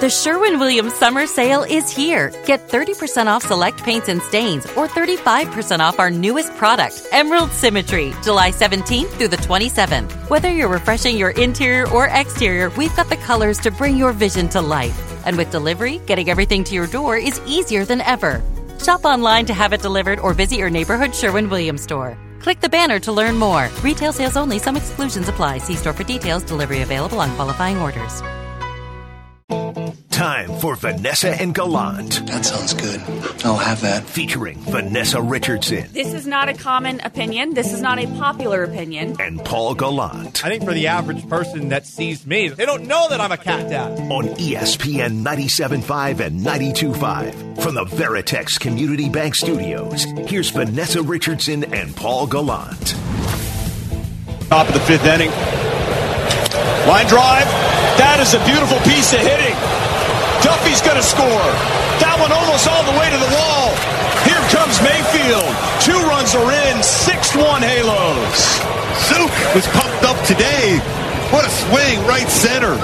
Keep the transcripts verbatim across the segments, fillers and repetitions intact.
The Sherwin-Williams Summer Sale is here. Get thirty percent off select paints and stains or thirty-five percent off our newest product, Emerald Symmetry, July seventeenth through the twenty-seventh. Whether you're refreshing your interior or exterior, we've got the colors to bring your vision to life. And with delivery, getting everything to your door is easier than ever. Shop online to have it delivered or visit your neighborhood Sherwin-Williams store. Click the banner to learn more. Retail sales only. Some exclusions apply. See store for details. Delivery available on qualifying orders. Time for Vanessa and Gallant. That sounds good. I'll have that. Featuring Vanessa Richardson. This is not a common opinion. This is not a popular opinion. And Paul Gallant. I think for the average person that sees me, they don't know that I'm a cat dad. On E S P N ninety-seven point five and ninety-two point five. From the Veritex Community Bank Studios, here's Vanessa Richardson and Paul Gallant. Top of the fifth inning. Line drive. That is a beautiful piece of hitting. Duffy's going to score. That one almost all the way to the wall. Here comes Mayfield. Two runs are in. six one Halos. Zook was pumped up today. What a swing, right center.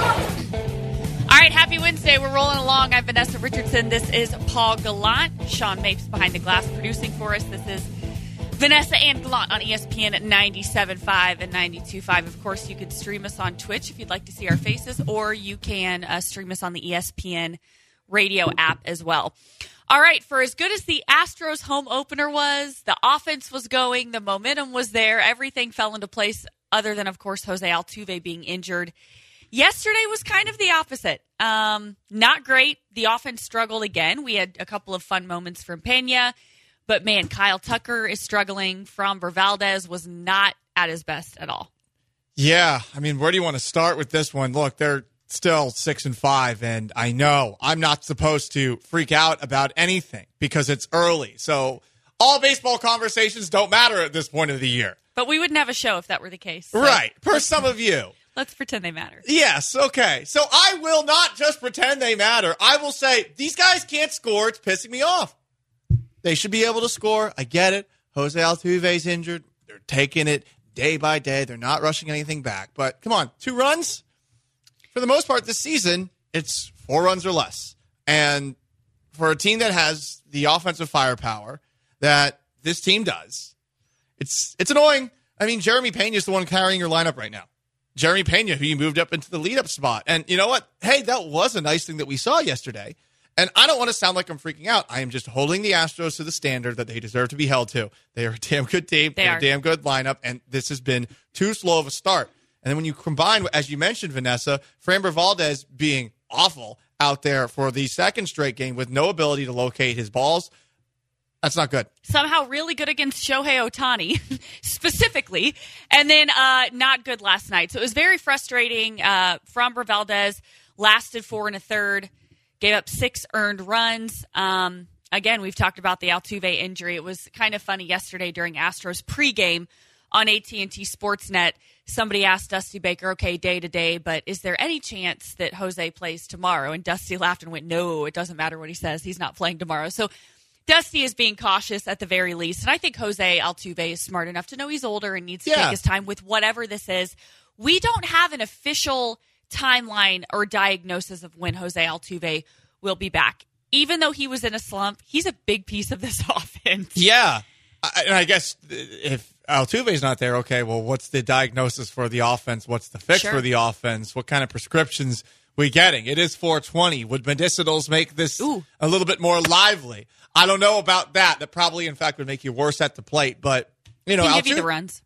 All right, happy Wednesday. We're rolling along. I'm Vanessa Richardson. This is Paul Gallant. Sean Mapes behind the glass producing for us. This is Vanessa and Gallant on E S P N at ninety-seven point five and ninety-two point five. Of course, you could stream us on Twitch if you'd like to see our faces, or you can uh, stream us on the E S P N radio app as well. All right, for as good as the Astros home opener was, the offense was going, the momentum was there, everything fell into place other than, of course, Jose Altuve being injured. Yesterday was kind of the opposite. Um, not great. The offense struggled again. We had a couple of fun moments from Pena. But, man, Kyle Tucker is struggling. Framber Valdez was not at his best at all. Yeah, I mean, where do you want to start with this one? Look, they're still six and five, and I know I'm not supposed to freak out about anything because it's early. So all baseball conversations don't matter at this point of the year. But we wouldn't have a show if that were the case. So. Right, for some of you. Let's pretend they matter. Yes, okay. So I will not just pretend they matter. I will say, these guys can't score. It's pissing me off. They should be able to score. I get it. Jose Altuve's injured. They're taking it day by day. They're not rushing anything back. But come on, two runs? For the most part this season, it's four runs or less. And for a team that has the offensive firepower that this team does, it's it's annoying. I mean, Jeremy Pena is the one carrying your lineup right now. Jeremy Pena, who you moved up into the lead-up spot. And you know what? Hey, that was a nice thing that we saw yesterday. And I don't want to sound like I'm freaking out. I am just holding the Astros to the standard that they deserve to be held to. They are a damn good team. They They're are. a damn good lineup, and this has been too slow of a start. And then when you combine, as you mentioned, Vanessa, Framber Valdez being awful out there for the second straight game with no ability to locate his balls, that's not good. Somehow really good against Shohei Ohtani, specifically, and then uh, not good last night. So it was very frustrating. Uh, Framber Valdez lasted four and a third. Gave up six earned runs. Um, again, we've talked about the Altuve injury. It was kind of funny yesterday during Astros pregame on A T and T Sportsnet. Somebody asked Dusty Baker, okay, day to day, but is there any chance that Jose plays tomorrow? And Dusty laughed and went, no, it doesn't matter what he says. He's not playing tomorrow. So Dusty is being cautious at the very least. And I think Jose Altuve is smart enough to know he's older and needs to yeah. take his time with whatever this is. We don't have an official timeline or diagnosis of when Jose Altuve will be back. Even though he was in a slump, he's a big piece of this offense. Yeah. I, and I guess if Altuve's not there, okay, well, what's the diagnosis for the offense? What's the fix Sure. for the offense? What kind of prescriptions we getting? It is four twenty. Would medicinals make this Ooh. a little bit more lively? I don't know about that. That probably, in fact, would make you worse at the plate. But, you know, Can Altuve, give you the runs.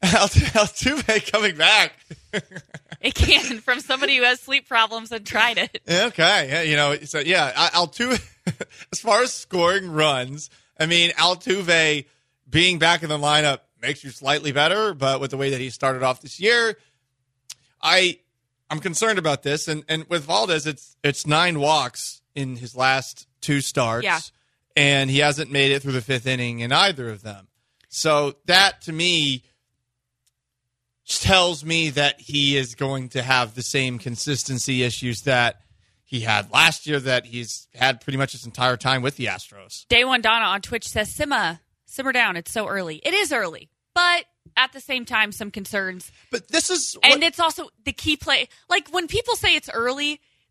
Altuve coming back. It can, from somebody who has sleep problems and tried it. Okay. Yeah, you know, so yeah, Altuve, as far as scoring runs, I mean, Altuve being back in the lineup makes you slightly better, but with the way that he started off this year, I, I'm concerned about this. And, and with Valdez, it's, it's nine walks in his last two starts. Yeah. And he hasn't made it through the fifth inning in either of them. So that, to me, tells me that he is going to have the same consistency issues that he had last year, that he's had pretty much his entire time with the Astros. Day One Donna on Twitch says, simmer, simmer down. It's so early. It is early, but at the same time, some concerns. But this is... And what, it's also the key play. Like, when people say it's early,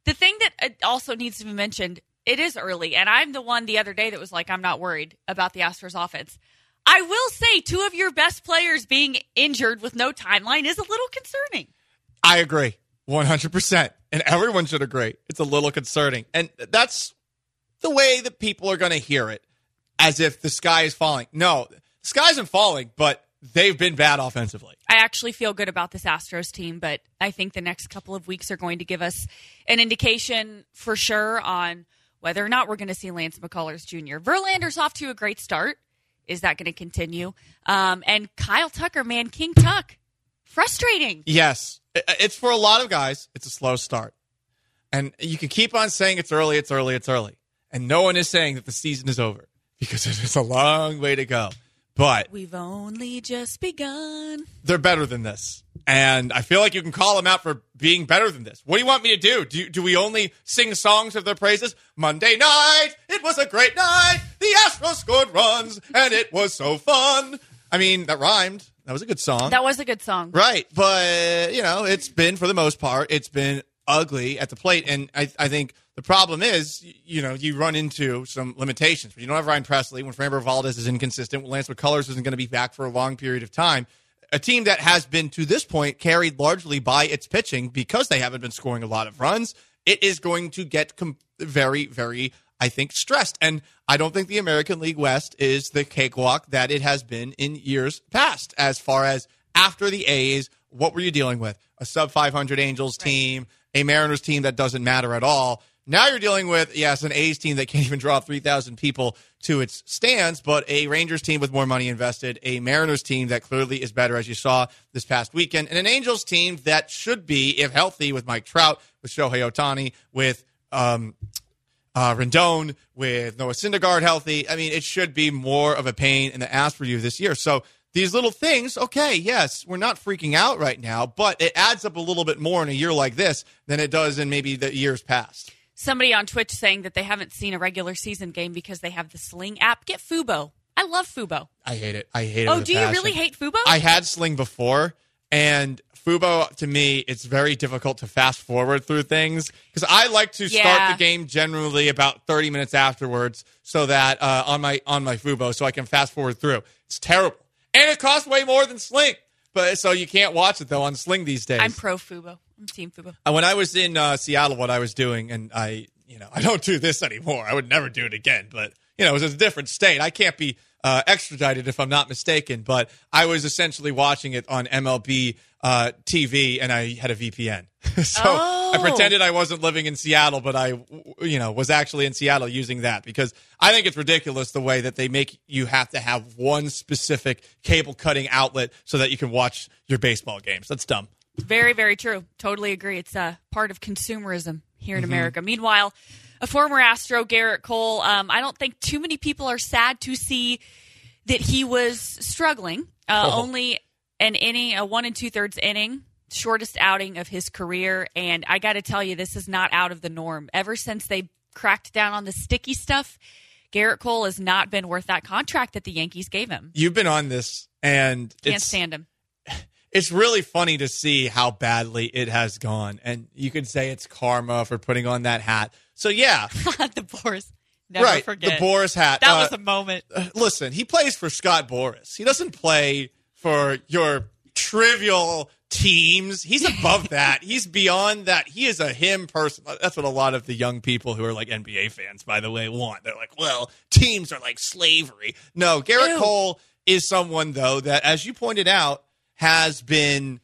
The thing that also needs to be mentioned, it is early, and I'm the one the other day that was like, I'm not worried about the Astros offense. I will say two of your best players being injured with no timeline is a little concerning. I agree, one hundred percent. And everyone should agree. It's a little concerning. And that's the way that people are going to hear it, as if the sky is falling. No, the sky isn't falling, but they've been bad offensively. I actually feel good about this Astros team, but I think the next couple of weeks are going to give us an indication for sure on whether or not we're going to see Lance McCullers Junior Verlander's off to a great start. Is that going to continue? Um, and Kyle Tucker, man, King Tuck, frustrating. Yes. It's for a lot of guys, it's a slow start. And you can keep on saying it's early, it's early, it's early. And no one is saying that the season is over because it is a long way to go. But we've only just begun. They're better than this. And I feel like you can call them out for being better than this. What do you want me to do? Do, do we only sing songs of their praises? Monday night, it was a great night. The Astros scored runs, and it was so fun. I mean, that rhymed. That was a good song. That was a good song. Right. But, you know, it's been, for the most part, it's been ugly at the plate. And I, I think the problem is, you know, you run into some limitations. When you don't have Ryan Presley, when Framber Valdez is inconsistent, when Lance McCullers isn't going to be back for a long period of time, a team that has been, to this point, carried largely by its pitching because they haven't been scoring a lot of runs, it is going to get com- very, very, I think, stressed. And I don't think the American League West is the cakewalk that it has been in years past. As far as after the A's, what were you dealing with? A sub five hundred Angels team, a Mariners team that doesn't matter at all. Now you're dealing with, yes, an A's team that can't even draw three thousand people to its stands, but a Rangers team with more money invested, a Mariners team that clearly is better, as you saw this past weekend, and an Angels team that should be, if healthy, with Mike Trout, with Shohei Ohtani, with um, uh, Rendon, with Noah Syndergaard healthy. I mean, it should be more of a pain in the ass for you this year. So these little things, okay, yes, we're not freaking out right now, but it adds up a little bit more in a year like this than it does in maybe the years past. Somebody on Twitch saying that they haven't seen a regular season game because they have the Sling app. Get Fubo. I love Fubo. I hate it. I hate it. Oh, with a do you passion. really hate Fubo? I had Sling before, and Fubo, to me, it's very difficult to fast forward through things because I like to Yeah. start the game generally about thirty minutes afterwards so that uh, on my on my Fubo so I can fast forward through. It's terrible. And it costs way more than Sling. But so you can't watch it, though, on Sling these days. I'm pro Fubo. I'm team Fubo. Uh, When I was in uh, Seattle, what I was doing, and I, you know, I don't do this anymore. I would never do it again. But, you know, it was a different state. I can't be uh, extradited if I'm not mistaken. But I was essentially watching it on M L B uh, T V, and I had a V P N. so Oh. I pretended I wasn't living in Seattle, but I, you know, was actually in Seattle using that because I think it's ridiculous the way that they make you have to have one specific cable cutting outlet so that you can watch your baseball games. That's dumb. Very, very true. Totally agree. It's a part of consumerism here in Mm-hmm. America. Meanwhile, a former Astro, Garrett Cole, um, I don't think too many people are sad to see that he was struggling. Uh, Oh. Only an inning, a one and two-thirds inning, shortest outing of his career. And I got to tell you, this is not out of the norm. Ever since they cracked down on the sticky stuff, Garrett Cole has not been worth that contract that the Yankees gave him. You've been on this, and Can't it's stand him. it's really funny to see how badly it has gone. And you could say it's karma for putting on that hat. So, yeah. The Boris. Never right. forget. The Boris hat. That Uh, was a moment. uh, listen, he plays for Scott Boras. He doesn't play for your trivial teams. He's above that. He's beyond that. He is a him person. That's what a lot of the young people who are like N B A fans, by the way, want. They're like, well, teams are like slavery. No, Garrett Ew. Cole is someone, though, that, as you pointed out, has been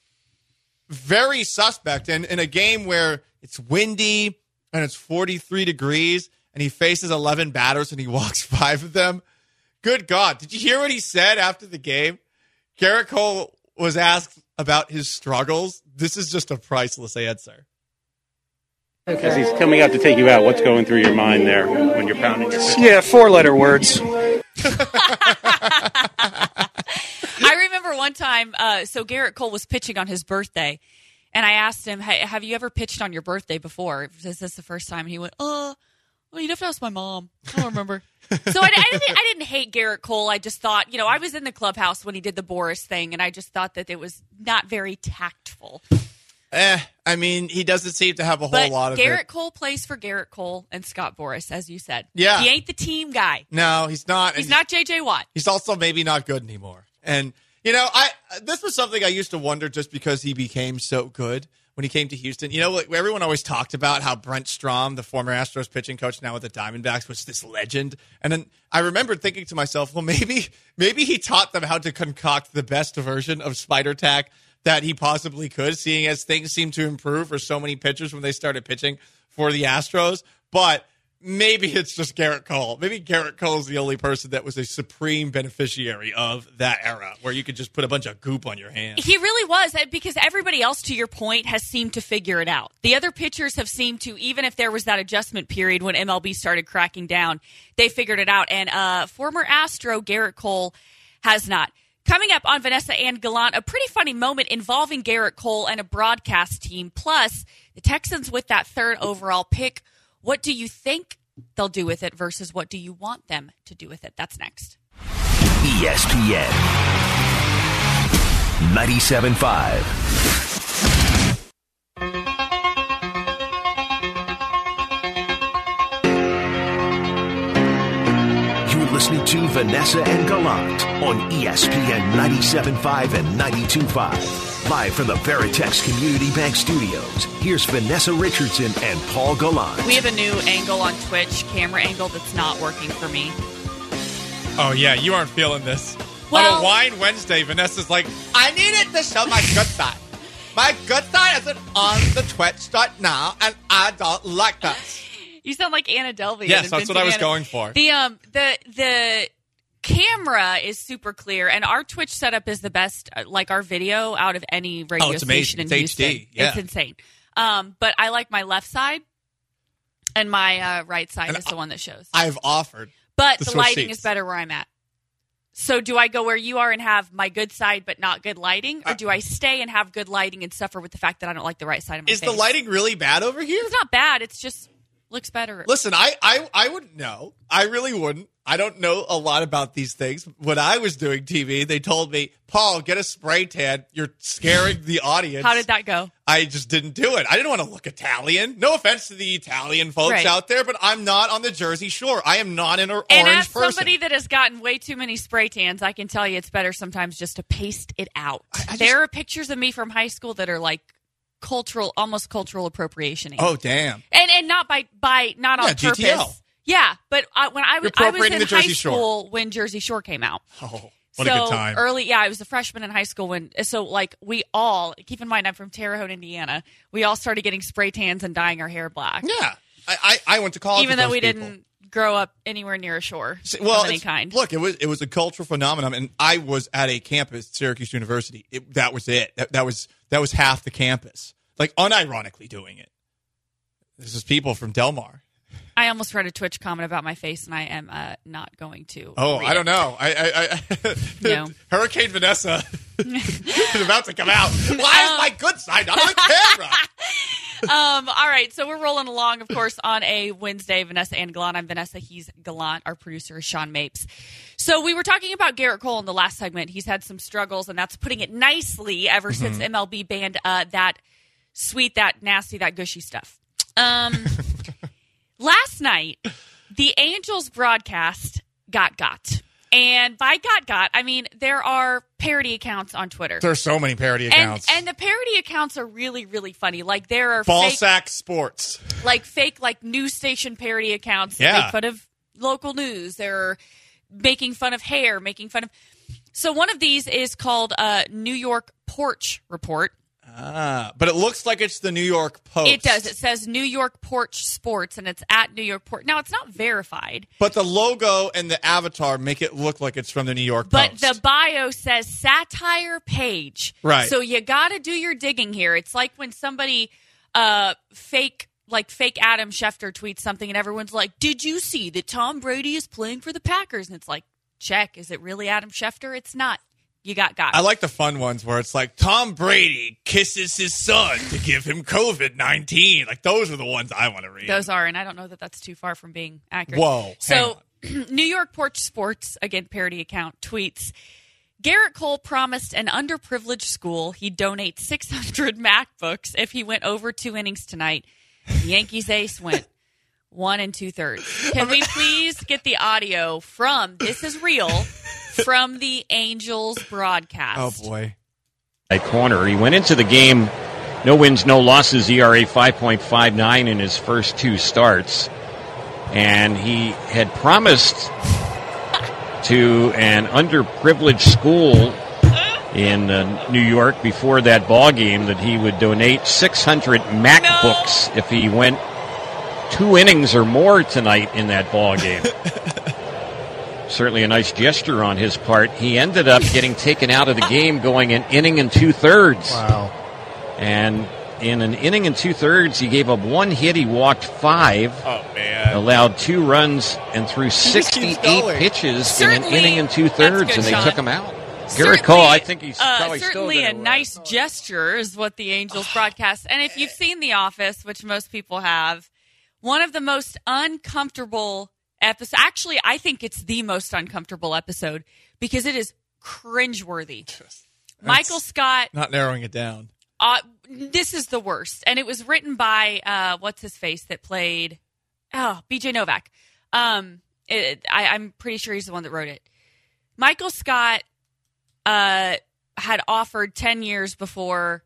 very suspect. And in a game where it's windy and it's forty-three degrees and he faces eleven batters and he walks five of them, good God. Did you hear what he said after the game? Garrett Cole was asked about his struggles. This is just a priceless answer. As he's coming out to take you out, what's going through your mind there when you're pounding your fist? Yeah, four-letter words. I remember one time, uh, so Garrett Cole was pitching on his birthday, and I asked him, hey, have you ever pitched on your birthday before? Is this the first time? And he went, uh, well, you'd have to ask my mom. I don't remember. So I, I, didn't, I didn't hate Garrett Cole. I just thought, you know, I was in the clubhouse when he did the Boris thing, and I just thought that it was not very tactful. Eh, I mean, he doesn't seem to have a whole but lot of Garrett it. Cole plays for Garrett Cole and Scott Boras, as you said. Yeah. He ain't the team guy. No, he's not. He's and not J J Watt. He's also maybe not good anymore. And, you know, I this was something I used to wonder just because he became so good when he came to Houston. You know what? Everyone always talked about how Brent Strom, the former Astros pitching coach now with the Diamondbacks, was this legend. And then I remembered thinking to myself, well, maybe maybe he taught them how to concoct the best version of Spider Tack that he possibly could, seeing as things seem to improve for so many pitchers when they started pitching for the Astros. But maybe it's just Garrett Cole. Maybe Garrett Cole is the only person that was a supreme beneficiary of that era where you could just put a bunch of goop on your hands. He really was, because everybody else, to your point, has seemed to figure it out. The other pitchers have seemed to, even if there was that adjustment period when M L B started cracking down, they figured it out. And uh, former Astro Garrett Cole has not. Coming up on Vanessa and Gallant, a pretty funny moment involving Garrett Cole and a broadcast team. Plus, the Texans with that third overall pick. What do you think they'll do with it versus what do you want them to do with it? That's next. E S P N ninety-seven point five. Listening to Vanessa and Gallant on E S P N ninety-seven point five and ninety-two point five. Live from the Veritex Community Bank Studios, here's Vanessa Richardson and Paul Gallant. We have a new angle on Twitch, camera angle that's not working for me. Oh, yeah, you aren't feeling this. Well, on a Wine Wednesday, Vanessa's like, I needed to show my good side. My good side isn't on the Twitch right now, and I don't like this. You sound like Anna Delvey. Yes, that's what I was Anna. going for. The um the the camera is super clear, and our Twitch setup is the best, like our video, out of any radio oh, it's station amazing. in It's Houston. H D. Yeah. It's insane. Um, but I like my left side, and my uh, right side and is the one that shows. I've offered, but the the lighting seats. is better where I'm at. So do I go where you are and have my good side but not good lighting, or do I stay and have good lighting and suffer with the fact that I don't like the right side of my is face? the lighting really bad over here? It's not bad. It's just looks better. Listen, I, I, I wouldn't know. I really wouldn't. I don't know a lot about these things. When I was doing T V, they told me, Paul, get a spray tan. You're scaring the audience. How did that go? I just didn't do it. I didn't want to look Italian. No offense to the Italian folks right. out there, but I'm not on the Jersey Shore. I am not an or- and orange as person. somebody that has gotten way too many spray tans, I can tell you it's better sometimes just to paste it out. I, I just, there are pictures of me from high school that are like cultural, almost cultural appropriation. Oh, damn. And and not by by not on yeah, purpose. G T L. Yeah, but I, when I was I was in the high Jersey school Shore. when Jersey Shore came out. Oh, what so a good time. Early, yeah, I was a freshman in high school when. So like we all keep in mind, I'm from Terre Haute, Indiana. We all started getting spray tans and dyeing our hair black. Yeah, I, I, I went to college. Even with though those we people. didn't grow up anywhere near a shore well, of any it's- kind. Look, it was it was a cultural phenomenon, and I was at a campus, Syracuse University. It, that was it. That, that was that was half the campus. Like unironically doing it. This is people from Del Mar. I almost read a Twitch comment about my face, and I am uh, not going to. Oh, read I don't it. know. I, I, I No. Hurricane Vanessa is about to come out. Why is my good side not on the camera? Um, all right, so we're rolling along, of course, on a Wednesday. Vanessa and Gallant. I'm Vanessa. He's Gallant. Our producer is Sean Mapes. So we were talking about Garrett Cole in the last segment. He's had some struggles, and that's putting it nicely ever mm-hmm. since M L B banned uh, that sweet, that nasty, that gushy stuff. Um, last night, the Angels broadcast got got. And by got got, I mean there are parody accounts on Twitter. There's so many parody accounts. And, and the parody accounts are really, really funny. Like there are Ball fake, sack sports. like fake like news station parody accounts that Yeah. make fun of local news. They're making fun of hair, making fun of. So one of these is called uh, New York Porch Report. Ah, but it looks like it's the New York Post. It does. It says New York Porch Sports, and it's at New York Porch. Now, it's not verified. But the logo and the avatar make it look like it's from the New York But Post. the bio says satire page. Right. So you got to do your digging here. It's like when somebody uh, fake, like fake Adam Schefter tweets something, and everyone's like, did you see that Tom Brady is playing for the Packers? And it's like, check. Is it really Adam Schefter? It's not. You got got. I like the fun ones where it's like Tom Brady kisses his son to give him covid nineteen. Like those are the ones I want to read. Those are, and I don't know that that's too far from being accurate. Whoa. So New York Porch Sports, again, parody account, tweets, Garrett Cole promised an underprivileged school he'd donate six hundred MacBooks if he went over two innings tonight. The Yankees ace went one and two-thirds. Can we please get the audio from, this is real, from the Angels broadcast? Oh, boy. At corner. He went into the game, no wins, no losses, E R A five point five nine in his first two starts. And he had promised to an underprivileged school in uh, New York before that ball game that he would donate six hundred MacBooks no. if he went two innings or more tonight in that ball game. Certainly a nice gesture on his part. He ended up getting taken out of the game going an inning and two-thirds. Wow. And in an inning and two-thirds, he gave up one hit. He walked five. Oh, man. Allowed two runs and threw sixty-eight pitches certainly, in an inning and two-thirds, good, and they Sean. took him out. Certainly, Garrett Cole, I think he's uh, probably certainly still a nice gesture is what the Angels broadcast. And if you've seen The Office, which most people have, one of the most uncomfortable episodes. Actually, I think it's the most uncomfortable episode because it is cringeworthy. Michael Scott. Not narrowing it down. Uh, this is the worst. And it was written by, uh, what's his face that played, oh, B J Novak. Um, it, I, I'm pretty sure he's the one that wrote it. Michael Scott uh, had offered ten years before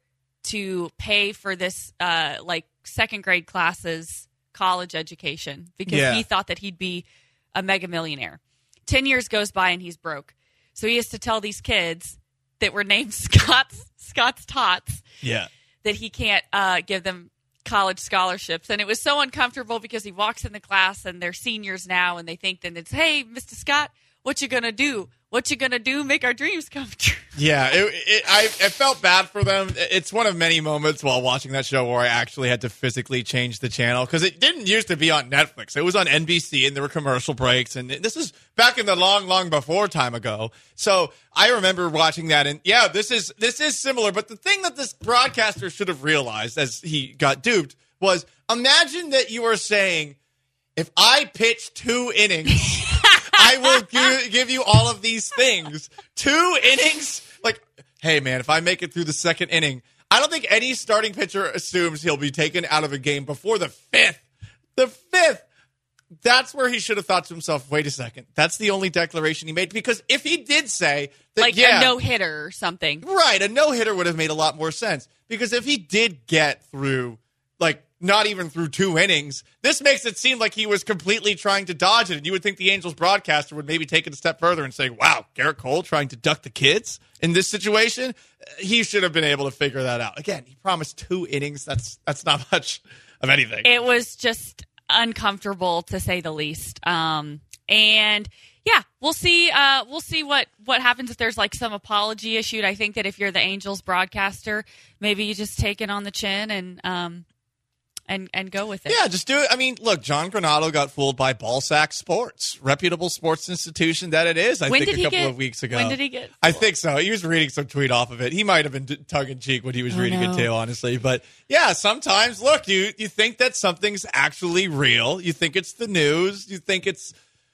to pay for this, uh, like, second grade classes college education because yeah. he thought that he'd be a mega millionaire. Ten years goes by and he's broke. So he has to tell these kids that were named Scott's, Scott's Tots yeah. that he can't uh, give them college scholarships. And it was so uncomfortable because he walks in the class and they're seniors now and they think that it's, hey, Mister Scott, what you going to do? What you going to do? Make our dreams come true. Yeah, it, it, I, I felt bad for them. It's one of many moments while watching that show where I actually had to physically change the channel because it didn't used to be on Netflix. It was on N B C and there were commercial breaks. And this is back in the long, long before time ago. So I remember watching that. And yeah, this is this is similar. But the thing that this broadcaster should have realized as he got duped was imagine that you were saying, if I pitch two innings, I will give, give you all of these things. Two innings? Like, hey, man, if I make it through the second inning, I don't think any starting pitcher assumes he'll be taken out of a game before the fifth. The fifth. That's where he should have thought to himself, wait a second. That's the only declaration he made. Because if he did say that, like yeah, a no-hitter or something. Right, a no-hitter would have made a lot more sense. Because if he did get through, like, not even through two innings, this makes it seem like he was completely trying to dodge it. And you would think the Angels broadcaster would maybe take it a step further and say, wow, Garrett Cole trying to duck the kids in this situation? He should have been able to figure that out. Again, he promised two innings. That's that's not much of anything. It was just uncomfortable, to say the least. Um, and yeah, we'll see. Uh, we'll see what, what happens if there's like some apology issued. I think that if you're the Angels broadcaster, maybe you just take it on the chin and um, and and go with it. Yeah, just do it. I mean, look, John Granado got fooled by Ballsack Sports, reputable sports institution that it is. I when think did a couple get, of weeks ago. When did he get? I think so. He was reading some tweet off of it. He might have been tongue in cheek when he was oh, reading no. it too, honestly. But yeah, sometimes look, you you think that something's actually real. You think it's the news. You think it's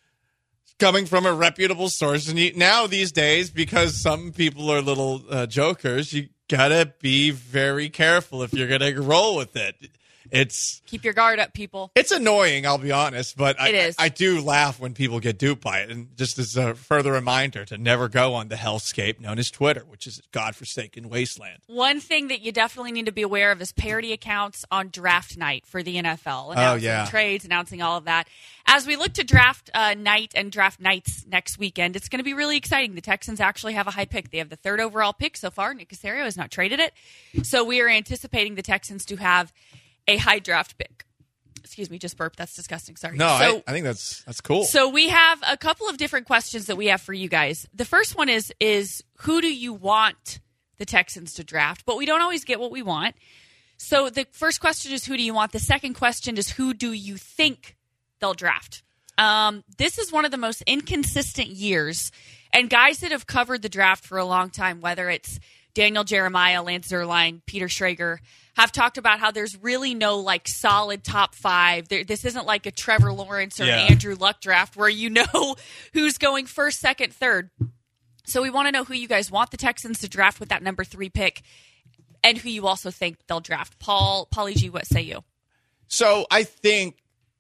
coming from a reputable source. And you, now these days, because some people are little uh, jokers, you gotta be very careful if you're gonna roll with it. It's keep your guard up, people. It's annoying, I'll be honest, but I, it is. I, I do laugh when people get duped by it. And just as a further reminder to never go on the hellscape known as Twitter, which is a godforsaken wasteland. One thing that you definitely need to be aware of is parody accounts on draft night for the N F L. Announcing oh, yeah. trades, announcing all of that. As we look to draft uh, night and draft nights next weekend, it's going to be really exciting. The Texans actually have a high pick. They have the third overall pick so far. Nick Caserio has not traded it. So we are anticipating the Texans to have a high draft pick. Excuse me, just burped. That's disgusting. Sorry. No, so, I, I think that's that's cool. So we have a couple of different questions that we have for you guys. The first one is is who do you want the Texans to draft? But we don't always get what we want. So the first question is who do you want? The second question is who do you think they'll draft? Um, this is one of the most inconsistent years. And guys that have covered the draft for a long time, whether it's Daniel Jeremiah, Lance Zierlein, Peter Schrager, have talked about how there's really no like solid top five. There, this isn't like a Trevor Lawrence or yeah. an Andrew Luck draft where you know who's going first, second, third. So we want to know who you guys want the Texans to draft with that number three pick and who you also think they'll draft. Paul, Paulie G, what say you? So I think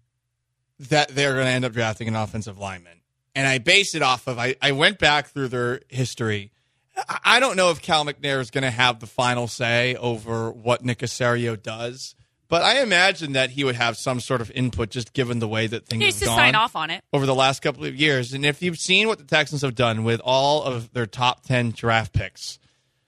that they're going to end up drafting an offensive lineman. And I base it off of, I, I went back through their history. I, I don't know if Cal McNair is going to have the final say over what Nick Caserio does. But I imagine that he would have some sort of input just given the way that things he needs have to gone sign off on it over the last couple of years. And if you've seen what the Texans have done with all of their top ten draft picks,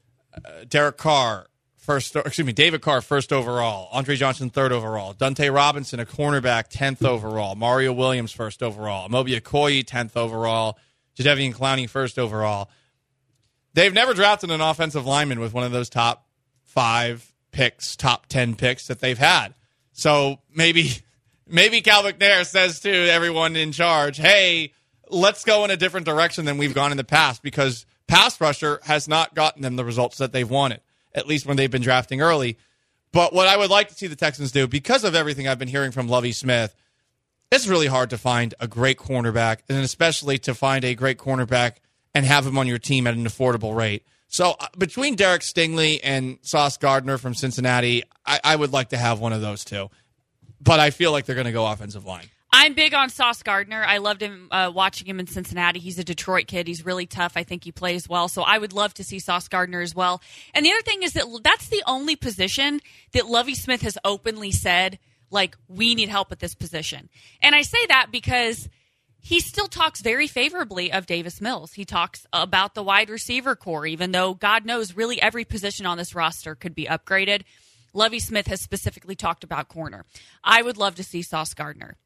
uh, Derek Carr, first, excuse me, David Carr, first overall, Andre Johnson, third overall, Dante Robinson, a cornerback, tenth overall, Mario Williams, first overall, Amobi Okoye, tenth overall, Jadeveon Clowney, first overall. They've never drafted an offensive lineman with one of those top five picks, top ten picks that they've had. So maybe maybe Cal McNair says to everyone in charge, hey, let's go in a different direction than we've gone in the past, because pass rusher has not gotten them the results that they've wanted, at least when they've been drafting early. But what I would like to see the Texans do, because of everything I've been hearing from Lovie Smith, it's really hard to find a great cornerback, and especially to find a great cornerback and have him on your team at an affordable rate. So uh, between Derek Stingley and Sauce Gardner from Cincinnati, I, I would like to have one of those two. But I feel like they're going to go offensive line. I'm big on Sauce Gardner. I loved him uh, watching him in Cincinnati. He's a Detroit kid. He's really tough. I think he plays well. So I would love to see Sauce Gardner as well. And the other thing is that that's the only position that Lovie Smith has openly said, like, we need help at this position. And I say that because he still talks very favorably of Davis Mills. He talks about the wide receiver core, even though God knows really every position on this roster could be upgraded. Lovie Smith has specifically talked about corner. I would love to see Sauce Gardner.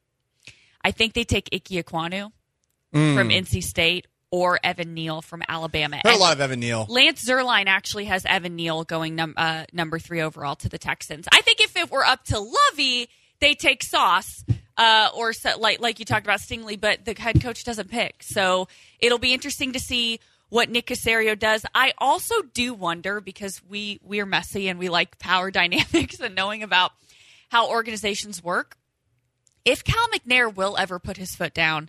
I think they take Ike Ekwonu mm. from N C State or Evan Neal from Alabama. Heard a lot of Evan Neal. Lance Zierlein actually has Evan Neal going num- uh, number three overall to the Texans. I think if it were up to Lovie, they take Sauce. Uh, or so, like like you talked about Stingley, but the head coach doesn't pick. So it'll be interesting to see what Nick Caserio does. I also do wonder, because we, we're messy and we like power dynamics and knowing about how organizations work, if Cal McNair will ever put his foot down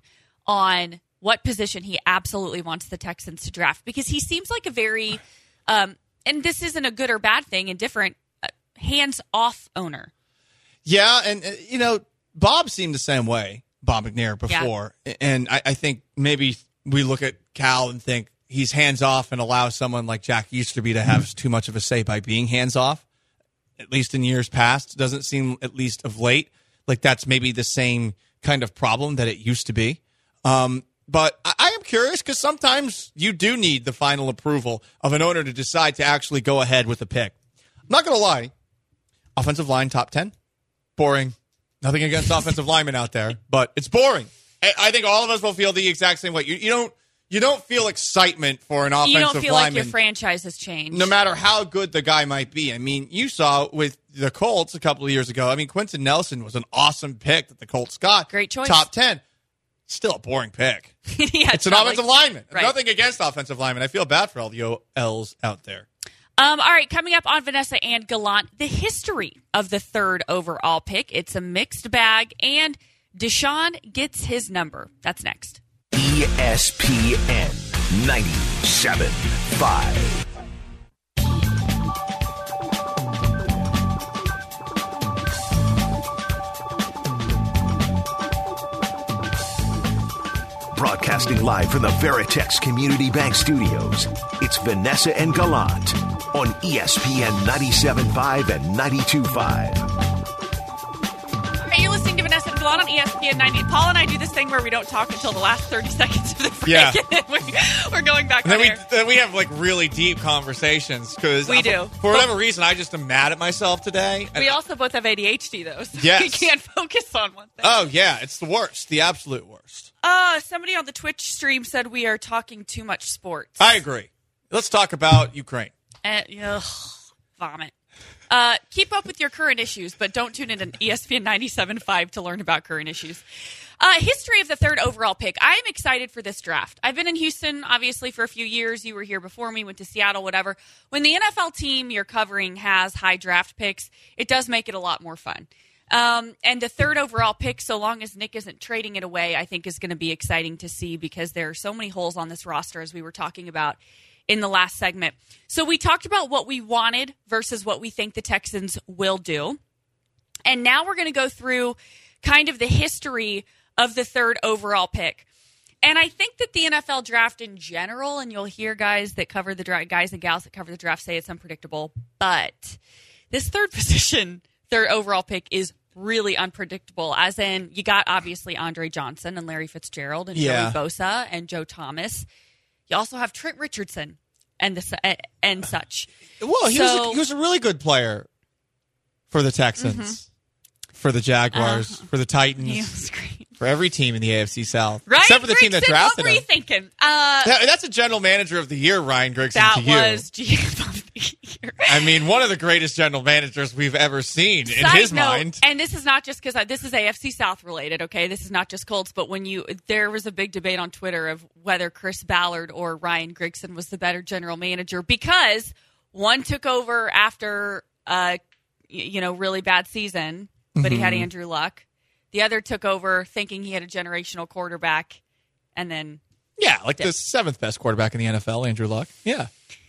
on what position he absolutely wants the Texans to draft. Because he seems like a very, um, and this isn't a good or bad thing, indifferent, uh, hands-off owner. Yeah, and, uh, you know, Bob seemed the same way, Bob McNair, before. Yeah. And I, I think maybe we look at Cal and think he's hands-off and allows someone like Jack Easterby to have too much of a say by being hands-off, at least in years past. Doesn't seem, at least of late, like that's maybe the same kind of problem that it used to be. Um, but I, I am curious, because sometimes you do need the final approval of an owner to decide to actually go ahead with a pick. I'm not going to lie. Offensive line, top ten. Boring. Nothing against offensive linemen out there, but it's boring. I think all of us will feel the exact same way. You, you don't you don't feel excitement for an offensive lineman. You don't feel lineman, like your franchise has changed. No matter how good the guy might be. I mean, you saw with the Colts a couple of years ago. I mean, Quentin Nelson was an awesome pick that the Colts got. Great choice. Top ten. Still a boring pick. yeah, it's an offensive like, lineman. Right. Nothing against offensive linemen. I feel bad for all the O Ls out there. Um, all right, coming up on Vanessa and Gallant, the history of the third overall pick. It's a mixed bag, and Deshaun gets his number. That's next. E S P N ninety-seven point five. Broadcasting live from the Veritex Community Bank Studios, it's Vanessa and Gallant on E S P N ninety-seven point five and ninety-two point five. Are you listening to Vanessa and Gallant on E S P N ninety? Paul and I do this thing where we don't talk until the last thirty seconds of the break. Yeah. We're going back and on then air. we, then we have like really deep conversations because we do. For whatever reason, I just am mad at myself today. We also both have A D H D though, so yes. we can't focus on one thing. Oh yeah, it's the worst, the absolute worst. Uh, somebody on the Twitch stream said we are talking too much sports. I agree. Let's talk about Ukraine. Uh, ugh, vomit. Uh, keep up with your current issues, but don't tune in to E S P N ninety-seven point five to learn about current issues. Uh, history of the third overall pick. I am excited for this draft. I've been in Houston, obviously, for a few years. You were here before me, went to Seattle, whatever. When the N F L team you're covering has high draft picks, it does make it a lot more fun. Um, and the third overall pick, so long as Nick isn't trading it away, I think is going to be exciting to see because there are so many holes on this roster, as we were talking about in the last segment. So we talked about what we wanted versus what we think the Texans will do. And now we're going to go through kind of the history of the third overall pick. And I think that the N F L draft in general, and you'll hear guys that cover the draft, guys and gals that cover the draft say it's unpredictable, but this third position, third overall pick is really unpredictable. As in, you got obviously Andre Johnson and Larry Fitzgerald and yeah. Joey Bosa and Joe Thomas. You also have Trent Richardson and the and such. Well, he, so, was a, he was a really good player for the Texans, mm-hmm. for the Jaguars, uh, for the Titans. He was great. For every team in the A F C South. Ryan Except for the Grigson, team that drafted what were you him. thinking? Uh, that, that's a general manager of the year, Ryan Grigson, that to you. was G M of the year. I mean, one of the greatest general managers we've ever seen in Side his note, mind. And this is not just because this is A F C South related, okay? This is not just Colts, but when you there was a big debate on Twitter of whether Chris Ballard or Ryan Grigson was the better general manager because one took over after a you know really bad season, but mm-hmm. he had Andrew Luck. The other took over thinking he had a generational quarterback, and then... Yeah, like did. the seventh best quarterback in the N F L, Andrew Luck. Yeah.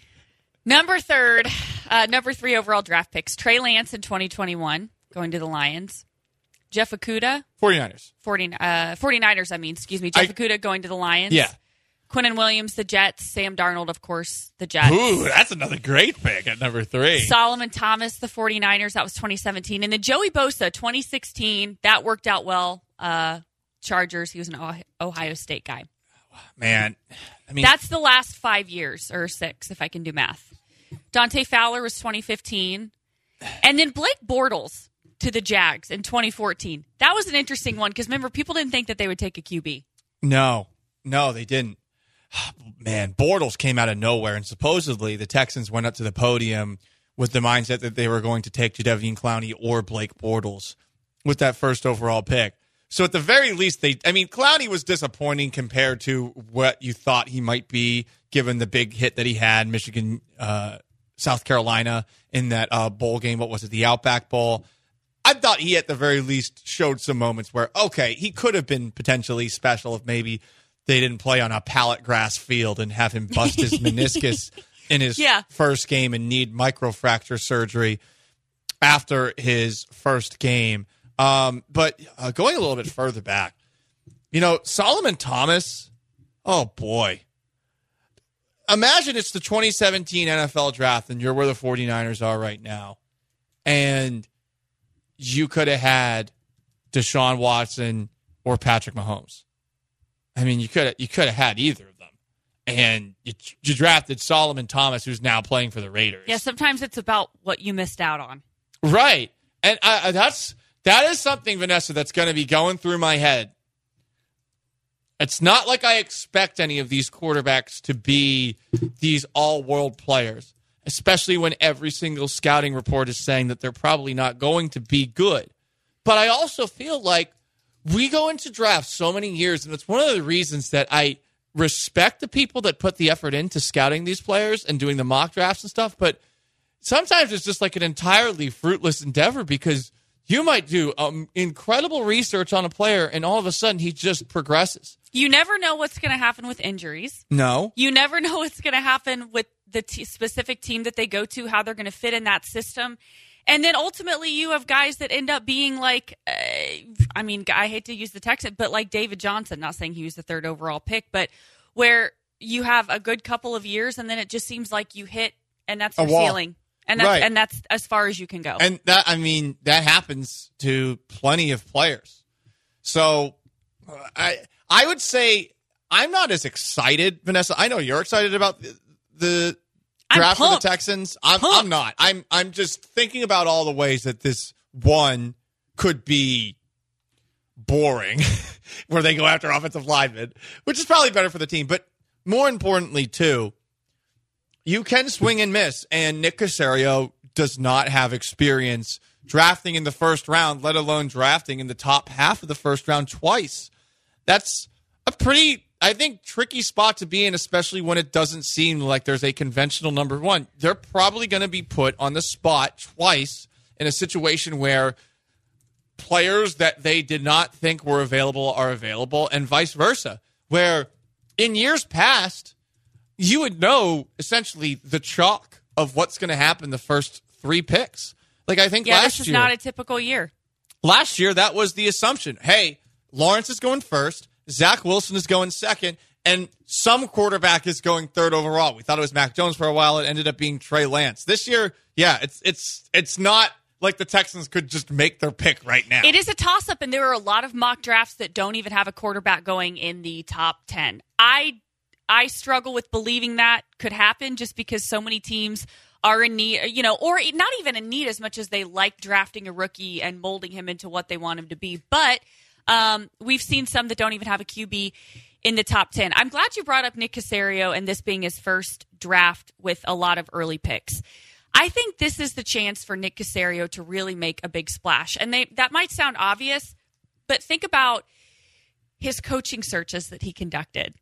Number third, uh, number three overall draft picks. Trey Lance in twenty twenty-one, going to the Lions. Jeff Okudah. 49ers. forty, uh, 49ers, I mean, excuse me. Jeff I, Okudah going to the Lions. Yeah. Quinnen Williams, the Jets. Sam Darnold, of course, the Jets. Ooh, that's another great pick at number three. Solomon Thomas, the 49ers. That was twenty seventeen. And then Joey Bosa, twenty sixteen. That worked out well. Uh, Chargers. He was an Ohio State guy. Man, I mean... That's the last five years, or six, if I can do math. Dante Fowler was twenty fifteen. And then Blake Bortles to the Jags in twenty fourteen. That was an interesting one, because remember, people didn't think that they would take a Q B. No. No, they didn't. Man, Bortles came out of nowhere, and supposedly the Texans went up to the podium with the mindset that they were going to take Jadeveon Clowney or Blake Bortles with that first overall pick. So at the very least, they I mean, Clowney was disappointing compared to what you thought he might be, given the big hit that he had, Michigan, uh, South Carolina, in that uh, bowl game. What was it, the Outback Bowl? I thought he at the very least showed some moments where, okay, he could have been potentially special if maybe they didn't play on a pallet grass field and have him bust his meniscus in his yeah. first game and need microfracture surgery after his first game. Um, but uh, going a little bit further back, you know, Solomon Thomas, oh boy. Imagine it's the twenty seventeen N F L draft and you're where the 49ers are right now. And you could have had Deshaun Watson or Patrick Mahomes. I mean, you could you could have had either of them, and you, you drafted Solomon Thomas, who's now playing for the Raiders. Yeah, sometimes it's about what you missed out on, right? And I, that's that is something, Vanessa, that's going to be going through my head. It's not like I expect any of these quarterbacks to be these all-world players, especially when every single scouting report is saying that they're probably not going to be good. But I also feel like we go into drafts so many years, and it's one of the reasons that I respect the people that put the effort into scouting these players and doing the mock drafts and stuff, but sometimes it's just like an entirely fruitless endeavor because you might do um, incredible research on a player, and all of a sudden he just progresses. You never know what's going to happen with injuries. No. You never know what's going to happen with the t- specific team that they go to, how they're going to fit in that system. And then ultimately you have guys that end up being like, uh, I mean, I hate to use the Texan, but like David Johnson, not saying he was the third overall pick, but where you have a good couple of years and then it just seems like you hit and that's your ceiling. And that's, right. and that's as far as you can go. And that, I mean, that happens to plenty of players. So uh, I, I would say I'm not as excited, Vanessa. I know you're excited about the, the draft for the Texans. I'm, I'm not. I'm I'm just thinking about all the ways that this one could be boring, where they go after offensive linemen, which is probably better for the team. But more importantly, too, you can swing and miss, and Nick Caserio does not have experience drafting in the first round, let alone drafting in the top half of the first round twice. That's a pretty, I think, tricky spot to be in, especially when it doesn't seem like there's a conventional number one. They're probably going to be put on the spot twice in a situation where players that they did not think were available are available, and vice versa, where in years past, you would know essentially the chalk of what's going to happen the first three picks. Like, I think yeah, last this is year, not a typical year. Last year, that was the assumption. Hey, Lawrence is going first, Zach Wilson is going second, and some quarterback is going third overall. We thought it was Mac Jones for a while. It ended up being Trey Lance. This year, yeah, it's it's it's not like the Texans could just make their pick right now. It is a toss-up, and there are a lot of mock drafts that don't even have a quarterback going in the top ten. I I struggle with believing that could happen just because so many teams are in need, you know, or not even in need as much as they like drafting a rookie and molding him into what they want him to be. But um, we've seen some that don't even have a Q B in the top ten. I'm glad you brought up Nick Caserio and this being his first draft with a lot of early picks. I think this is the chance for Nick Caserio to really make a big splash. And they, that might sound obvious, but think about his coaching searches that he conducted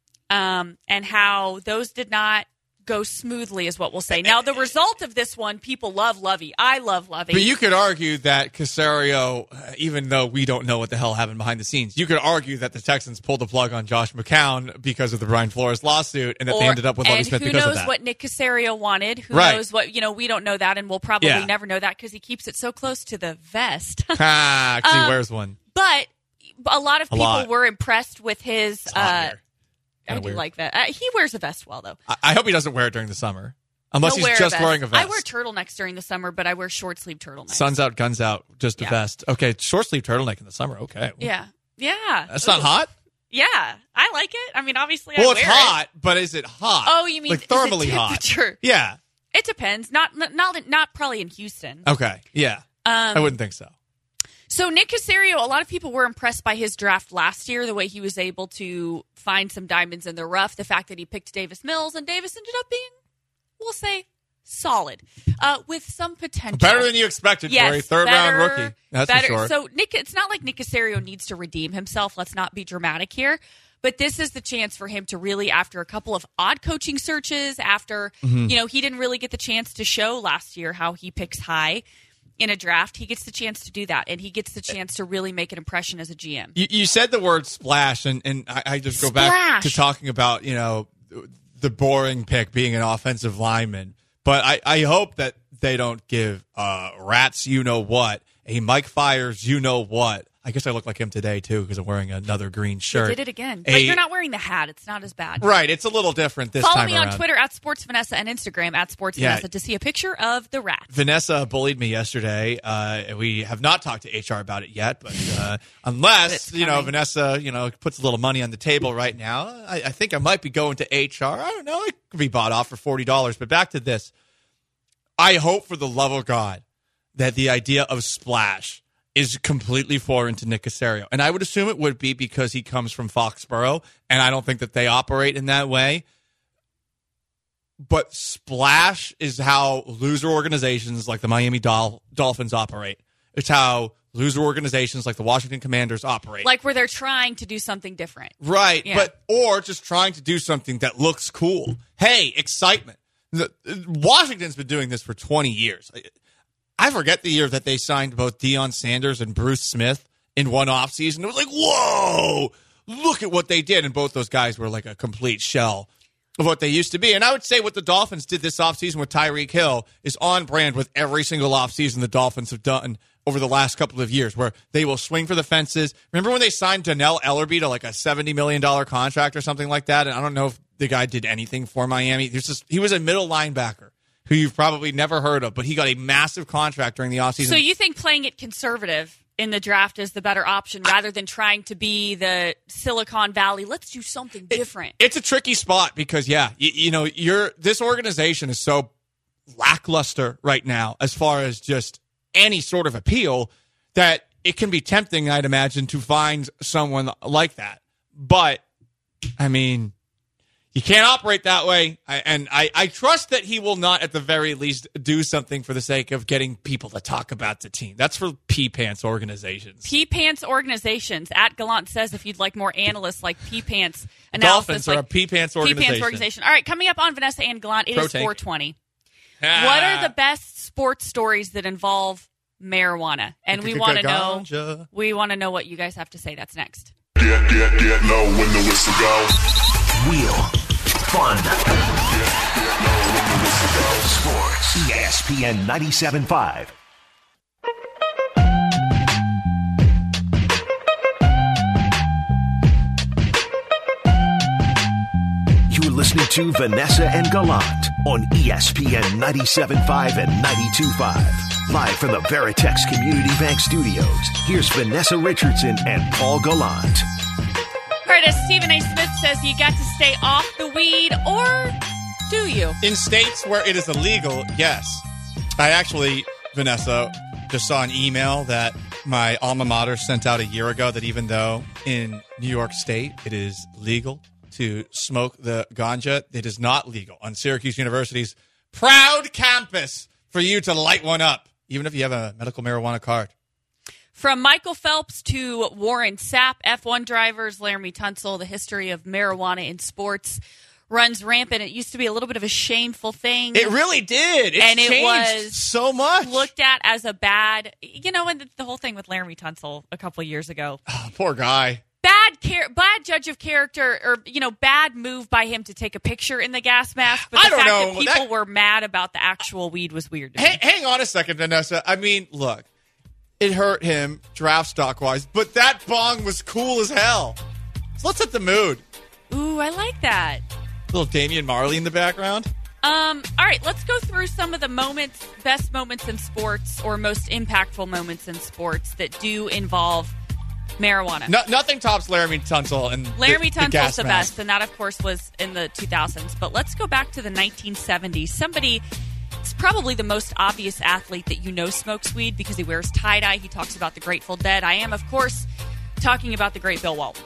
um, and how those did not go smoothly is what we'll say. Now, the result of this one, people love Lovey. I love Lovey. But you could argue that Caserio, even though we don't know what the hell happened behind the scenes, you could argue that the Texans pulled the plug on Josh McCown because of the Brian Flores lawsuit and that or, they ended up with Lovey Smith because of that. Who knows what Nick Caserio wanted? Who right. knows what, you know, we don't know that, and we'll probably yeah. never know that because he keeps it so close to the vest. ah, because um, he wears one. But a lot of a people lot. were impressed with his uh, I do weird. like that. Uh, he wears a vest well, though. I, I hope he doesn't wear it during the summer. Unless He'll he's wear just a wearing a vest. I wear turtlenecks during the summer, but I wear short sleeve turtlenecks. Sun's out, guns out, just a Yeah. vest. Okay, short sleeve turtleneck in the summer. Okay. Yeah. Yeah. That's Ooh. not hot? Yeah. I like it. I mean, obviously, Well, I it's wear hot, it. but is it hot? Oh, you mean like is it thermally hot? temperature? Yeah. It depends. Not not not, not probably in Houston. Okay. Yeah. Um, I wouldn't think so. So Nick Caserio, a lot of people were impressed by his draft last year, the way he was able to find some diamonds in the rough, the fact that he picked Davis Mills, and Davis ended up being, we'll say, solid, uh, with some potential. Better than you expected yes, for a third better, round rookie. That's better. for sure. So Nick, it's not like Nick Caserio needs to redeem himself. Let's not be dramatic here. But this is the chance for him to really, after a couple of odd coaching searches, after, Mm-hmm. you know, he didn't really get the chance to show last year how he picks high in a draft. He gets the chance to do that, and he gets the chance to really make an impression as a G M. You, you said the word splash, and, and I, I just go Splash. back to talking about, you know, the boring pick being an offensive lineman. But I, I hope that they don't give uh, Rats you-know-what, a Mike Fiers you-know-what. I guess I look like him today, too, because I'm wearing another green shirt. You did it again. A, but you're not wearing the hat. It's not as bad. Right. It's a little different this Follow time me around. on Twitter at Sports Vanessa and Instagram at Sports Yeah. Vanessa to see a picture of the rat. Vanessa bullied me yesterday. Uh, we have not talked to H R about it yet, but uh, unless, It's you know, coming. Vanessa, you know, puts a little money on the table right now, I, I think I might be going to H R. I don't know. It could be bought off for forty dollars. But back to this. I hope for the love of God that the idea of splash is completely foreign to Nick Caserio. And I would assume it would be because he comes from Foxborough, and I don't think that they operate in that way. But splash is how loser organizations like the Miami Dol- Dolphins operate. It's how loser organizations like the Washington Commanders operate. Like where they're trying to do something different. Right, Yeah. but or just trying to do something that looks cool. Hey, excitement. The, Washington's been doing this for twenty years. I forget the year that they signed both Deion Sanders and Bruce Smith in one offseason. It was like, whoa, look at what they did. And both those guys were like a complete shell of what they used to be. And I would say what the Dolphins did this offseason with Tyreek Hill is on brand with every single offseason the Dolphins have done over the last couple of years, where they will swing for the fences. Remember when they signed Donnell Ellerbe to like a seventy million dollars contract or something like that? And I don't know if the guy did anything for Miami. There's just, he was a middle linebacker who you've probably never heard of, but he got a massive contract during the offseason. So you think playing it conservative in the draft is the better option rather than trying to be the Silicon Valley, let's do something different? It, it's a tricky spot because, yeah, you, you know, you're this organization is so lackluster right now as far as just any sort of appeal that it can be tempting, I'd imagine, to find someone like that. But, I mean, you can't operate that way. I, and I, I trust that he will not, at the very least, do something for the sake of getting people to talk about the team. That's for P-Pants organizations. P-Pants organizations. At Gallant says if you'd like more analysts like P-Pants analysis. Dolphins are like a P-Pants organization. P-Pants organization. All right, coming up on Vanessa and Gallant, it Pro is tank. four twenty. Ah. What are the best sports stories that involve marijuana. And we want to know we want to know what you guys have to say. That's next. Get, get, get low when the whistle goes. Real fun. Get, get low when the whistle goes. Sports. E S P N ninety-seven point five. You're listening to Vanessa and Gallant on E S P N ninety-seven point five and ninety-two point five. Live from the Veritex Community Bank Studios, here's Vanessa Richardson and Paul Gallant. All right, as Stephen A. Smith says, you got to stay off the weed, or do you? In states where it is illegal, yes. I actually, Vanessa, just saw an email that my alma mater sent out a year ago that even though in New York State it is legal to smoke the ganja, it is not legal on Syracuse University's proud campus for you to light one up, even if you have a medical marijuana card. From Michael Phelps to Warren Sapp, F one drivers, Laramie Tunsil, the history of marijuana in sports runs rampant. It used to be a little bit of a shameful thing. It really did. It's and it changed was so much. Looked at as a bad, you know, and the, the whole thing with Laramie Tunsil a couple of years ago. Oh, poor guy. Bad char- bad judge of character, or, you know, bad move by him to take a picture in the gas mask. But the I don't fact know. that people That... were mad about the actual weed was weird to Hey, me. hang on a second, Vanessa. I mean, look, it hurt him draft stock wise, but that bong was cool as hell. So let's set the mood. Ooh, I like that. Little Damian Marley in the background. Um, all right, let's go through some of the moments, best moments in sports, or most impactful moments in sports that do involve marijuana. No, nothing tops Laramie Tunsil and Laramie the, the Tunsil's gas the mask. best, and that, of course, was in the two thousands. But let's go back to the nineteen seventies. Somebody, it's probably the most obvious athlete that you know smokes weed because he wears tie-dye. He talks about the Grateful Dead. I am, of course, talking about the great Bill Walton.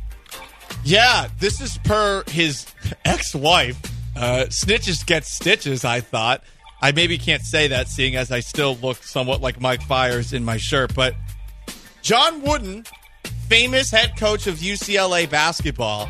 Yeah, this is per his ex-wife. Uh, snitches get stitches, I thought. I maybe can't say that, seeing as I still look somewhat like Mike Fiers in my shirt. But John Wooden, famous head coach of U C L A basketball,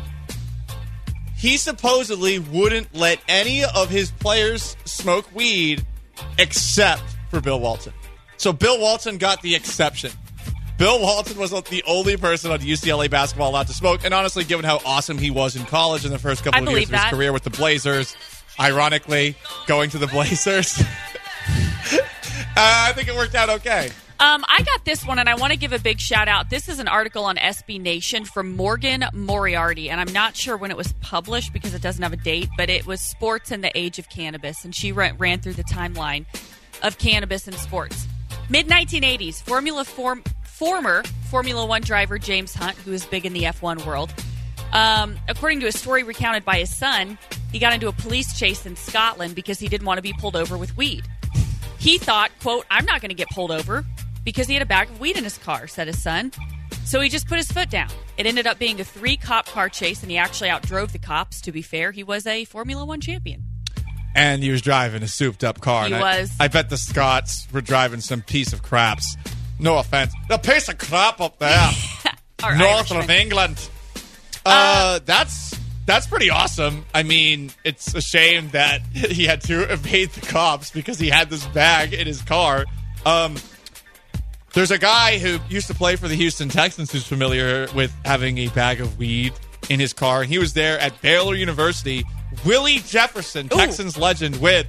he supposedly wouldn't let any of his players smoke weed except for Bill Walton. So Bill Walton got the exception. Bill Walton was the only person on U C L A basketball allowed to smoke. And honestly, given how awesome he was in college in the first couple I of years of his that. career with the Blazers, ironically, going to the Blazers, uh, I think it worked out okay. Um, I got this one, and I want to give a big shout-out. This is an article on S B Nation from Morgan Moriarty, and I'm not sure when it was published because it doesn't have a date, but it was Sports in the Age of Cannabis, and she ran, ran through the timeline of cannabis in sports. mid nineteen eighties, Formula form, former Formula One driver James Hunt, who is big in the F one world, um, according to a story recounted by his son, he got into a police chase in Scotland because he didn't want to be pulled over with weed. He thought, quote, I'm not going to get pulled over, because he had a bag of weed in his car, said his son. So he just put his foot down. It ended up being a three-cop car chase, and he actually outdrove the cops. To be fair, he was a Formula One champion. And he was driving a souped-up car. He and was. I, I bet the Scots were driving some piece of craps. No offense. A piece of crap up there. North of England. Uh, uh, that's that's pretty awesome. I mean, it's a shame that he had to evade the cops because he had this bag in his car. Um... There's a guy who used to play for the Houston Texans who's familiar with having a bag of weed in his car. And he was there at Baylor University. Willie Jefferson, Ooh. Texans legend, with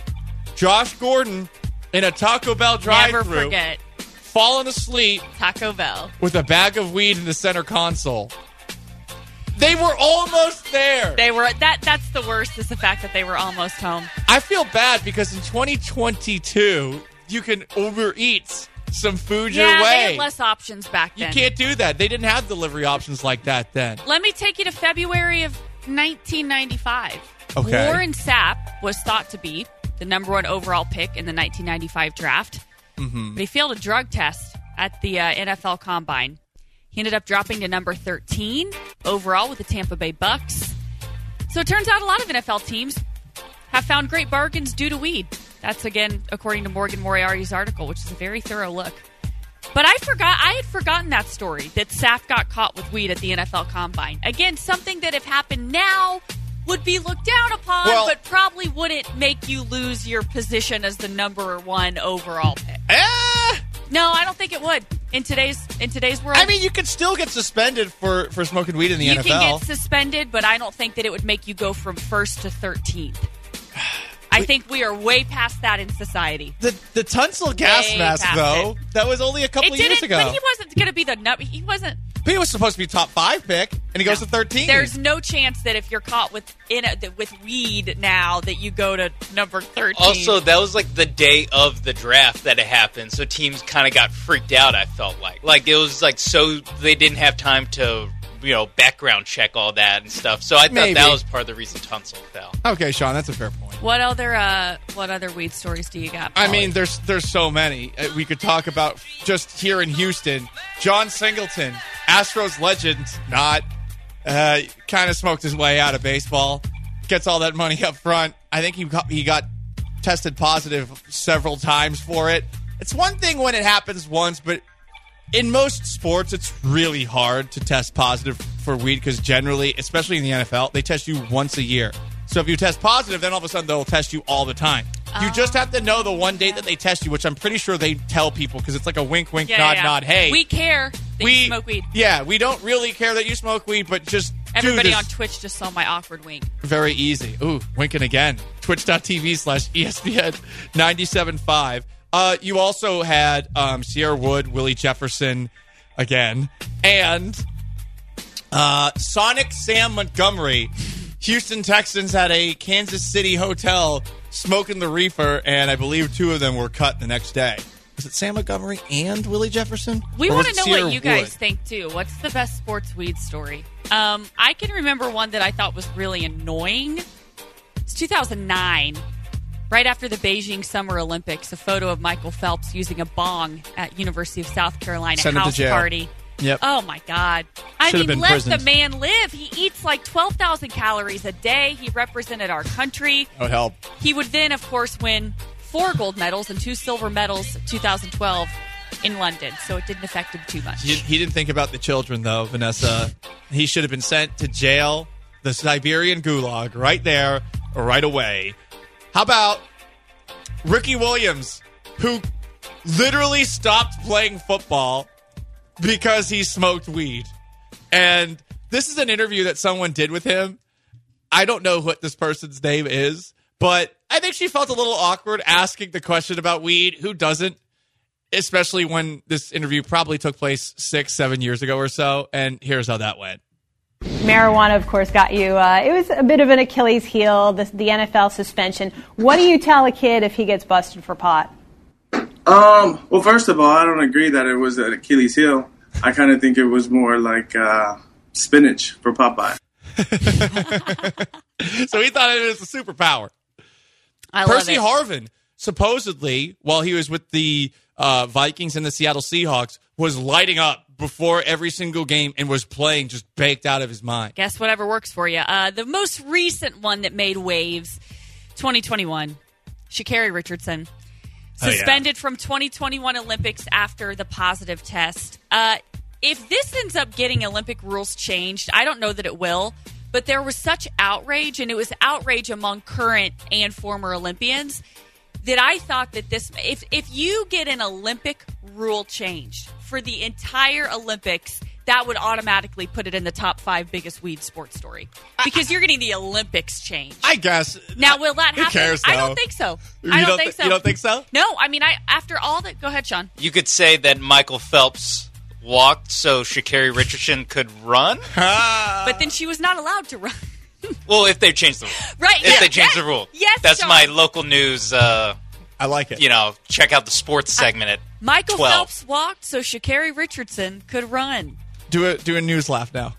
Josh Gordon in a Taco Bell drive-thru. Never forget. Falling asleep. Taco Bell. With a bag of weed in the center console. They were almost there. They were. That. That's the worst, is the fact that they were almost home. I feel bad because in twenty twenty-two, you can Uber Eats some food yeah, your way. They had less options back then. You can't do that. They didn't have delivery options like that then. Let me take you to February of nineteen ninety-five. Okay. Warren Sapp was thought to be the number one overall pick in the nineteen ninety-five draft. Mm-hmm. But he failed a drug test at the uh, N F L Combine. He ended up dropping to number thirteen overall with the Tampa Bay Bucks. So it turns out a lot of N F L teams have found great bargains due to weed. That's, again, according to Morgan Moriarty's article, which is a very thorough look. But I forgot, I had forgotten that story, that Sapp got caught with weed at the N F L Combine. Again, something that if happened now would be looked down upon, well, but probably wouldn't make you lose your position as the number one overall pick. Eh, No, I don't think it would in today's in today's world. I mean, you could still get suspended for, for smoking weed in the you N F L. You can get suspended, but I don't think that it would make you go from first to thirteenth. I think we are way past that in society. The the Tunsil gas way mask, though, it. that was only a couple it of years ago. But he wasn't going to be the nut. He wasn't. But he was supposed to be top five pick, and he no. goes to thirteen. There's no chance that if you're caught with in a, with weed now that you go to number thirteen. Also, that was like the day of the draft that it happened, so teams kind of got freaked out. I felt like, like it was like so they didn't have time to, you know, background check all that and stuff. So I thought Maybe. that was part of the reason Tunsil fell. Okay, Sean, that's a fair point. What other uh, what other weed stories do you got? I Paulie? mean, there's there's so many. Uh, We could talk about just here in Houston. John Singleton, Astros legend, not uh, kind of smoked his way out of baseball. Gets all that money up front. I think he got, he got tested positive several times for it. It's one thing when it happens once, but in most sports, it's really hard to test positive for weed because generally, especially in the N F L, they test you once a year. So if you test positive, then all of a sudden they'll test you all the time. You just have to know the one date that they test you, which I'm pretty sure they tell people because it's like a wink, wink, yeah, nod, yeah. nod. Hey, we care that we you smoke weed. Yeah, we don't really care that you smoke weed, but just Everybody do on this. Twitch just saw my awkward wink. Very easy. Ooh, winking again. Twitch.tv slash ESPN ninety-seven point five. Uh, you also had um, Sierra Wood, Willie Jefferson again, and uh, Sonic Sam Montgomery. Houston Texans had a Kansas City hotel smoking the reefer, and I believe two of them were cut the next day. Was it Sam Montgomery and Willie Jefferson? We Or want was to it know Sierra what you guys Wood? think, too. What's the best sports weed story? Um, I can remember one that I thought was really annoying. It's two thousand nine, right after the Beijing Summer Olympics, a photo of Michael Phelps using a bong at University of South Carolina Send him to house jail. party. Yep. Oh, my God. I Should have mean, been let prisoned. the man live. He eats like twelve thousand calories a day. He represented our country. That would help. He would then, of course, win four gold medals and two silver medals two thousand twelve in London, so it didn't affect him too much. He, he didn't think about the children, though, Vanessa. He should have been sent to jail, the Siberian Gulag, right there, right away. How about Ricky Williams, who literally stopped playing football because he smoked weed? And this is an interview that someone did with him. I don't know what this person's name is, but I think she felt a little awkward asking the question about weed. Who doesn't? Especially when this interview probably took place six, seven years ago or so. And here's how that went. Marijuana, of course, got you. Uh, it was a bit of an Achilles heel, the, the N F L suspension. What do you tell a kid if he gets busted for pot? Um, well, first of all, I don't agree that it was an Achilles heel. I kind of think it was more like uh, spinach for Popeye. So he thought it was a superpower. I Percy love it. Harvin, supposedly, while he was with the uh, Vikings and the Seattle Seahawks, was lighting up before every single game and was playing just baked out of his mind. Guess whatever works for you. Uh, the most recent one that made waves, twenty twenty-one, Sha'Carri Richardson. Oh, yeah. Suspended from twenty twenty-one Olympics after the positive test. Uh, if this ends up getting Olympic rules changed, I don't know that it will, but there was such outrage, and it was outrage among current and former Olympians, that I thought that this, if if you get an Olympic rule changed for the entire Olympics, that would automatically put it in the top five biggest weed sports story. Because you're getting the Olympics changed. I guess. Now, will that Who happen? cares, I though? don't think so. You I don't, don't think thi- so. you don't think so? No, I mean, I after all that, go ahead, Sean. You could say that Michael Phelps walked so Sha'Carri Richardson could run? But then she was not allowed to run. Well, if they change the rule. Right, If yeah, they change yes, the rule. yes, That's Sean. my local news. Uh, I like it. You know, check out the sports segment at Michael twelve. Phelps walked so Sha'Carri Richardson could run. Do a, do a news laugh now.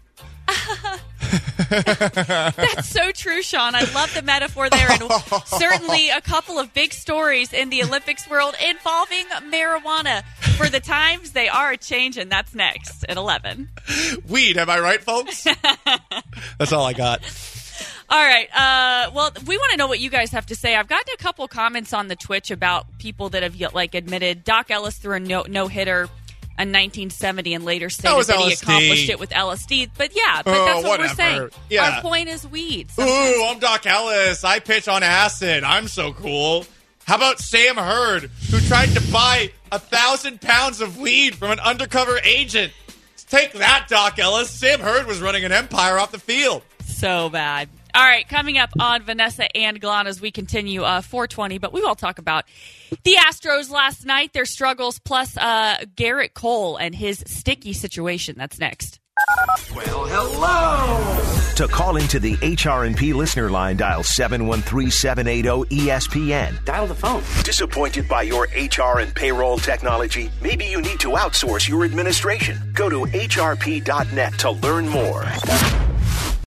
That's so true, Sean. I love the metaphor there. And certainly a couple of big stories in the Olympics world involving marijuana. For the times, they are changing. That's next at eleven. Weed, am I right, folks? That's all I got. All right. Uh, well, we want to know what you guys have to say. I've gotten a couple comments on the Twitch about people that have like admitted Doc Ellis threw a no, no-hitter in nineteen seventy and later stated was that L he S D. accomplished it with L S D. But yeah, but Oh, that's what whatever. we're saying. Yeah. Our point is weed. Ooh, I'm Doc Ellis. I pitch on acid. I'm so cool. How about Sam Hurd, who tried to buy a thousand pounds of weed from an undercover agent? Take that, Doc Ellis. Sam Hurd was running an empire off the field. So bad. All right, coming up on Vanessa and Gallant as we continue uh, four twenty, but we will talk about the Astros last night, their struggles, plus uh, Garrett Cole and his sticky situation. That's next. Well, hello. To call into the H R and P listener line, dial seven one three, seven eight zero, E S P N. Dial the phone. Disappointed by your H R and payroll technology? Maybe you need to outsource your administration. Go to H R P dot net to learn more.